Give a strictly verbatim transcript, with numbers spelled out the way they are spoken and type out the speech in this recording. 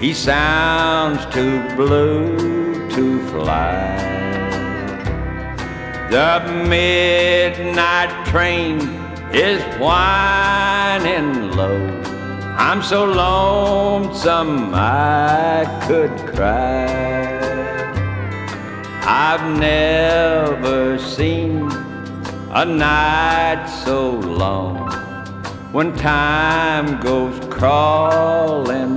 He sounds too blue to fly. The midnight train is whining low. I'm so lonesome I could cry. I've never seen a night so long when time goes crawling